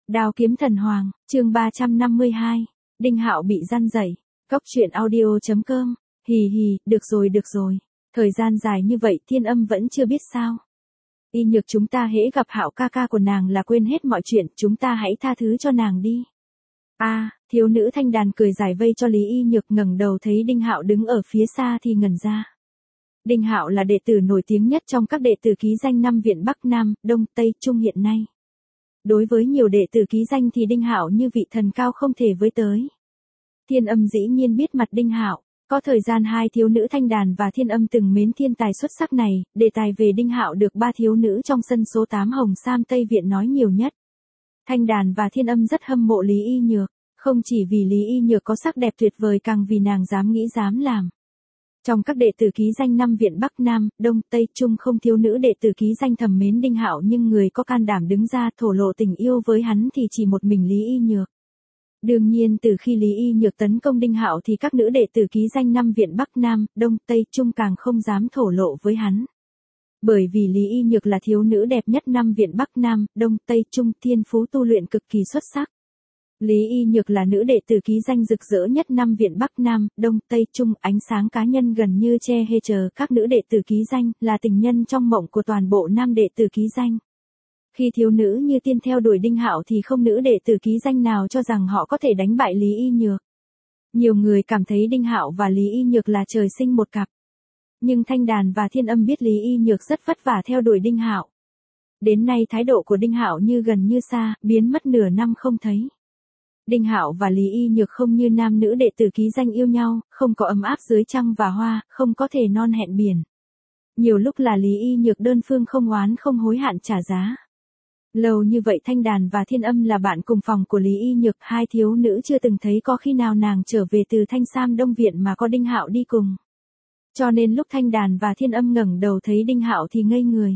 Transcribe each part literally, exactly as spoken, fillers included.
Đao kiếm thần hoàng, chương ba trăm năm mươi hai. Đinh Hạo bị răn dạy. Cốc truyện audio chấm com. Hì hì, được rồi được rồi. Thời gian dài như vậy Thiên Âm vẫn chưa biết sao. Y Nhược chúng ta hễ gặp Hạo ca ca của nàng là quên hết mọi chuyện, chúng ta hãy tha thứ cho nàng đi. A, à, thiếu nữ thanh đàn cười giải vây cho Lý Y Nhược, ngẩng đầu thấy Đinh Hạo đứng ở phía xa thì ngẩn ra. Đinh Hạo là đệ tử nổi tiếng nhất trong các đệ tử ký danh năm viện Bắc Nam, Đông, Tây, Trung hiện nay. Đối với nhiều đệ tử ký danh thì Đinh Hạo như vị thần cao không thể với tới. Thiên Âm dĩ nhiên biết mặt Đinh Hạo, có thời gian hai thiếu nữ thanh đàn và Thiên Âm từng mến thiên tài xuất sắc này, đề tài về Đinh Hạo được ba thiếu nữ trong sân số tám Hồng Sam Tây Viện nói nhiều nhất. Thanh đàn và Thiên Âm rất hâm mộ Lý Y Nhược, không chỉ vì Lý Y Nhược có sắc đẹp tuyệt vời càng vì nàng dám nghĩ dám làm. Trong các đệ tử ký danh năm viện Bắc Nam, Đông, Tây, Trung không thiếu nữ đệ tử ký danh thầm mến Đinh Hạo, nhưng người có can đảm đứng ra thổ lộ tình yêu với hắn thì chỉ một mình Lý Y Nhược. Đương nhiên từ khi Lý Y Nhược tấn công Đinh Hạo thì các nữ đệ tử ký danh năm viện Bắc Nam, Đông, Tây, Trung càng không dám thổ lộ với hắn. Bởi vì Lý Y Nhược là thiếu nữ đẹp nhất năm viện Bắc Nam, Đông, Tây, Trung, thiên phú tu luyện cực kỳ xuất sắc. Lý Y Nhược là nữ đệ tử ký danh rực rỡ nhất năm viện Bắc Nam, Đông, Tây, Trung, ánh sáng cá nhân gần như che hê chờ các nữ đệ tử ký danh, là tình nhân trong mộng của toàn bộ nam đệ tử ký danh. Khi thiếu nữ như tiên theo đuổi Đinh Hạo thì không nữ đệ tử ký danh nào cho rằng họ có thể đánh bại Lý Y Nhược. Nhiều người cảm thấy Đinh Hạo và Lý Y Nhược là trời sinh một cặp. Nhưng Thanh Đàn và Thiên Âm biết Lý Y Nhược rất vất vả theo đuổi Đinh Hạo. Đến nay thái độ của Đinh Hạo như gần như xa, biến mất nửa năm không thấy. Đinh Hạo và Lý Y Nhược không như nam nữ đệ tử ký danh yêu nhau, không có ấm áp dưới trăng và hoa, không có thể non hẹn biển. Nhiều lúc là Lý Y Nhược đơn phương không oán không hối hạn trả giá. Lâu như vậy Thanh Đàn và Thiên Âm là bạn cùng phòng của Lý Y Nhược, hai thiếu nữ chưa từng thấy có khi nào nàng trở về từ Thanh Sam Đông Viện mà có Đinh Hạo đi cùng. Cho nên lúc Thanh Đàn và Thiên Âm ngẩng đầu thấy Đinh Hạo thì ngây người.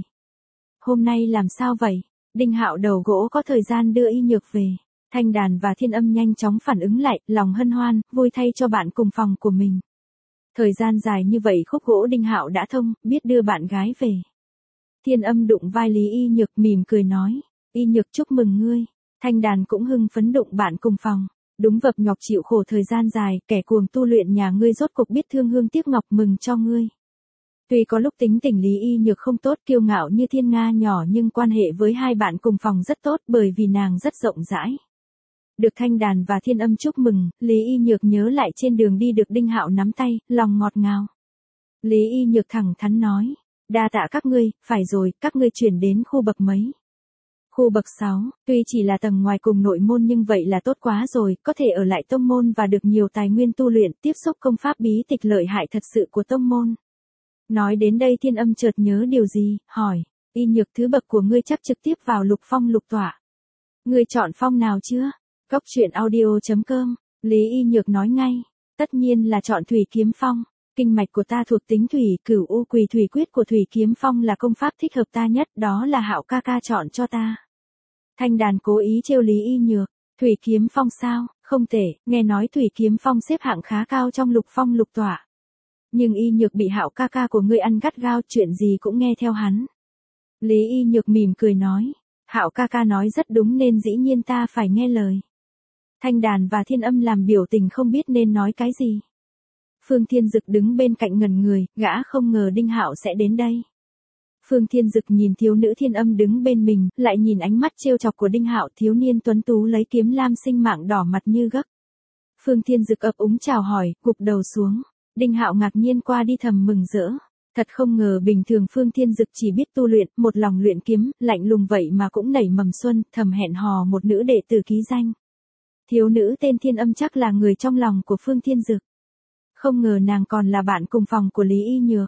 Hôm nay làm sao vậy? Đinh Hạo đầu gỗ có thời gian đưa Y Nhược về. Thanh Đàn và Thiên Âm nhanh chóng phản ứng lại, lòng hân hoan, vui thay cho bạn cùng phòng của mình. Thời gian dài như vậy khúc gỗ Đinh Hạo đã thông, biết đưa bạn gái về. Thiên Âm đụng vai Lý Y Nhược mỉm cười nói, Y Nhược chúc mừng ngươi. Thanh Đàn cũng hưng phấn đụng bạn cùng phòng. Đúng vập nhọc chịu khổ thời gian dài, kẻ cuồng tu luyện nhà ngươi rốt cục biết thương hương tiếc ngọc, mừng cho ngươi. Tuy có lúc tính tình Lý Y Nhược không tốt, kiêu ngạo như thiên nga nhỏ, nhưng quan hệ với hai bạn cùng phòng rất tốt bởi vì nàng rất rộng rãi. Được Thanh Đàn và Thiên Âm chúc mừng, Lý Y Nhược nhớ lại trên đường đi được Đinh Hạo nắm tay, lòng ngọt ngào. Lý Y Nhược thẳng thắn nói, đa tạ các ngươi, phải rồi, các ngươi chuyển đến khu bậc mấy? Khu bậc sáu, tuy chỉ là tầng ngoài cùng nội môn nhưng vậy là tốt quá rồi, có thể ở lại tông môn và được nhiều tài nguyên tu luyện, tiếp xúc công pháp bí tịch lợi hại thật sự của tông môn. Nói đến đây Thiên Âm chợt nhớ điều gì, hỏi, Y Nhược thứ bậc của ngươi chắc trực tiếp vào lục phong lục tọa. Ngươi chọn phong nào chưa? Cốc truyện audio chấm com. Lý Y Nhược nói ngay, tất nhiên là chọn thủy kiếm phong. Kinh mạch của ta thuộc tính thủy, cửu u quỳ thủy quyết của thủy kiếm phong là công pháp thích hợp ta nhất, đó là Hạo ca ca chọn cho ta. Thanh Đàn cố ý trêu Lý Y Nhược, thủy kiếm phong sao, không tệ, nghe nói thủy kiếm phong xếp hạng khá cao trong lục phong lục tọa. Nhưng Y Nhược bị Hạo ca ca của ngươi ăn gắt gao, chuyện gì cũng nghe theo hắn. Lý Y Nhược mỉm cười nói, Hạo ca ca nói rất đúng nên dĩ nhiên ta phải nghe lời. Thanh Đàn và Thiên Âm làm biểu tình không biết nên nói cái gì. Phương Thiên Dực đứng bên cạnh ngẩn người, gã không ngờ Đinh Hạo sẽ đến đây. Phương Thiên Dực nhìn thiếu nữ Thiên Âm đứng bên mình, lại nhìn ánh mắt trêu chọc của Đinh Hạo, thiếu niên tuấn tú lấy kiếm lam sinh mạng đỏ mặt như gấc. Phương Thiên Dực ấp úng chào hỏi, gục đầu xuống. Đinh Hạo ngạc nhiên qua đi thầm mừng rỡ. Thật không ngờ bình thường Phương Thiên Dực chỉ biết tu luyện, một lòng luyện kiếm, lạnh lùng vậy mà cũng nảy mầm xuân, thầm hẹn hò một nữ đệ tử ký danh. Thiếu nữ tên Thiên Âm chắc là người trong lòng của Phương Thiên Dực. Không ngờ nàng còn là bạn cùng phòng của Lý Y Nhược.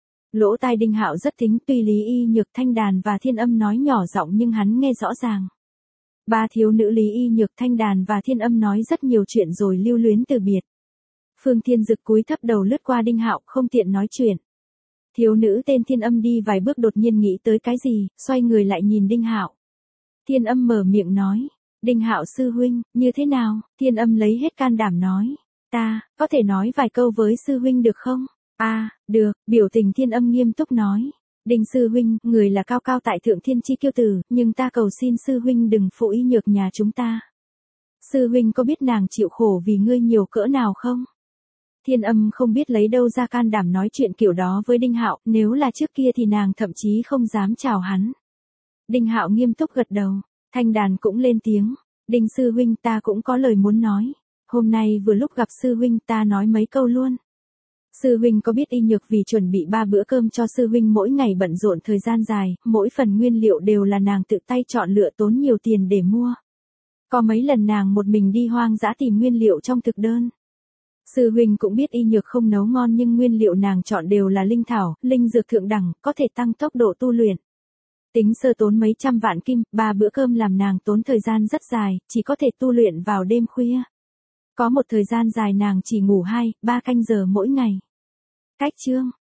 Lỗ tai Đinh Hạo rất thính, tuy Lý Y Nhược, Thanh Đàn và Thiên Âm nói nhỏ giọng nhưng hắn nghe rõ ràng. Ba thiếu nữ Lý Y Nhược, Thanh Đàn và Thiên Âm nói rất nhiều chuyện rồi lưu luyến từ biệt. Phương Thiên Dực cúi thấp đầu lướt qua Đinh Hạo, không tiện nói chuyện. Thiếu nữ tên Thiên Âm đi vài bước đột nhiên nghĩ tới cái gì, xoay người lại nhìn Đinh Hạo. Thiên Âm mở miệng nói, Đinh Hạo sư huynh, như thế nào? Thiên Âm lấy hết can đảm nói, ta, có thể nói vài câu với sư huynh được không? À, được, biểu tình Thiên Âm nghiêm túc nói. Đinh sư huynh, người là cao cao tại thượng thiên chi kiêu tử, nhưng ta cầu xin sư huynh đừng phụ ý nhược nhà chúng ta. Sư huynh có biết nàng chịu khổ vì ngươi nhiều cỡ nào không? Thiên Âm không biết lấy đâu ra can đảm nói chuyện kiểu đó với Đinh Hạo, nếu là trước kia thì nàng thậm chí không dám chào hắn. Đinh Hạo nghiêm túc gật đầu, Thanh Đàn cũng lên tiếng, Đinh sư huynh ta cũng có lời muốn nói, hôm nay vừa lúc gặp sư huynh ta nói mấy câu luôn. Sư huynh có biết Y Nhược vì chuẩn bị ba bữa cơm cho sư huynh mỗi ngày bận rộn thời gian dài, mỗi phần nguyên liệu đều là nàng tự tay chọn lựa tốn nhiều tiền để mua. Có mấy lần nàng một mình đi hoang dã tìm nguyên liệu trong thực đơn. Sư huynh cũng biết Y Nhược không nấu ngon nhưng nguyên liệu nàng chọn đều là linh thảo, linh dược thượng đẳng, có thể tăng tốc độ tu luyện. Tính sơ tốn mấy trăm vạn kim, ba bữa cơm làm nàng tốn thời gian rất dài, chỉ có thể tu luyện vào đêm khuya. Có một thời gian dài nàng chỉ ngủ hai, ba canh giờ mỗi ngày. Cách chương